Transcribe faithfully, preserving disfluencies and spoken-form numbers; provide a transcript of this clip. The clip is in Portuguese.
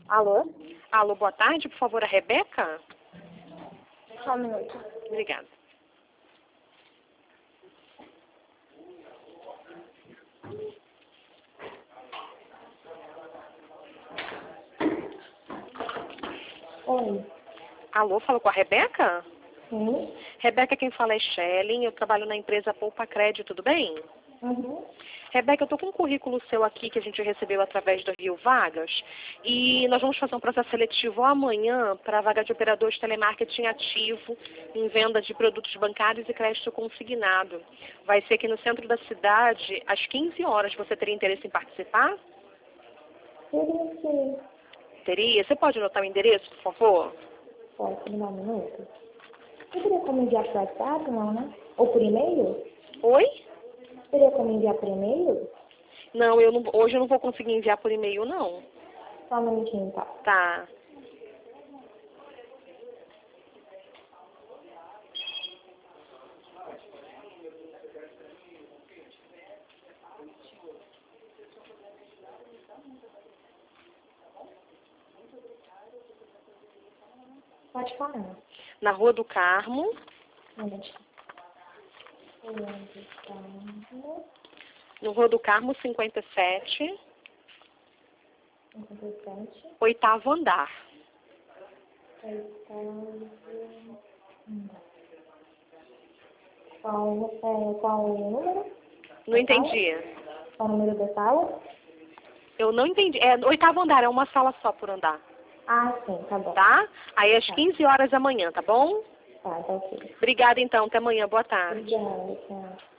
Alô? Alô, boa tarde, por favor, a Rebeca? Só um minuto. Obrigada. Oi. Alô, falo com a Rebeca? Sim? Rebeca, quem fala é Shelly, eu trabalho na empresa Poupa Crédito, tudo bem? Uhum. Rebeca, eu estou com um currículo seu aqui que a gente recebeu através do Rio Vagas e nós vamos fazer um processo seletivo amanhã para a vaga de operador de telemarketing ativo em venda de produtos bancários e crédito consignado. Vai ser aqui no centro da cidade às quinze horas. Você teria interesse em participar? Seria sim. Teria? Você pode anotar o endereço, por favor? Pode me dar um minuto? Você teria como enviar por WhatsApp, não, né? Ou por e-mail? Oi? Teria como enviar por e-mail? Não, eu não, hoje eu não vou conseguir enviar por e-mail, não. Só um minutinho, tá? Tá. Pode falar. Na Rua do Carmo, Gente. Onde está? no Rua do Carmo cinquenta e sete, cinquenta e sete. oitavo andar. Oitavo. Qual, é, qual o número? Não entendi. Qual o número da sala? Eu não entendi. É oitavo andar, é uma sala só por andar. Ah, sim, tá bom. Tá? Aí às Tá, quinze horas da manhã, tá bom? tá, tá ok. Obrigada então, até amanhã, boa tarde. Obrigada, tchau.